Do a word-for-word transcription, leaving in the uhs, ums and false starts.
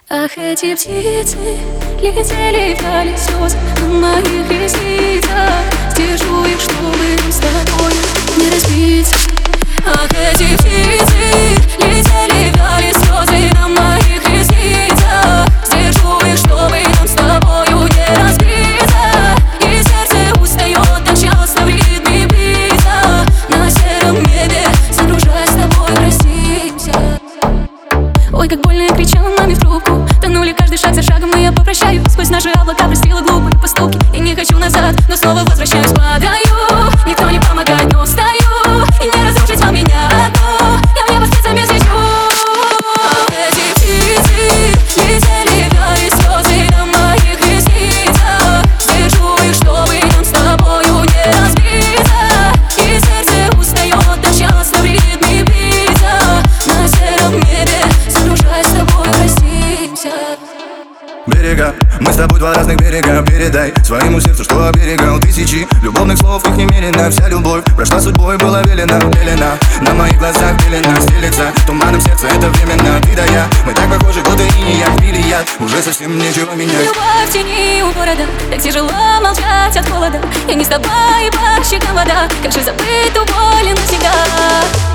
Ах, эти птицы летели, вдали слезы на моих ресницах. Стержу их, чтобы с тобой не разбиться. Ах, эти птицы летели, вдали слезы на моих ресницах. Стержу их, чтобы нам с тобою не разбиться. И сердце устает так часто в ритме биться. На сером небе, загружаясь с тобой, простимся. Ой, как больно я кричала маме в трубку. Тонули каждый шаг за шагом, и я попрощаюсь. Сквозь наши облака простила глупые поступки. И не хочу назад, но снова возвращаюсь. Падаю, никто не помогает, но встаю. И не разрушить вам меня одну. Я в небо птицами взлечу. Ах, эти птицы летели, вдали слезы на моих ресницах. Держу их, чтобы нам с тобою не разбиться. И сердце устает так часто в ритме биться. На сером небе, загружаясь с тобой, простимся. Берега, мы с тобой два разных берега. Передай своему сердцу, что оберегал тысячи любовных слов, их немерено. Вся любовь прошла судьбой, была велена, велена. На моих глазах пелена стелется туманом сердце, это временно. Ты да я, мы так похожи, будто и не я пили яд, уже совсем нечего менять. Любовь в тени у города, так тяжело молчать от холода. Я не с тобой, и по щекам вода, как же забыть ту боль навсегда.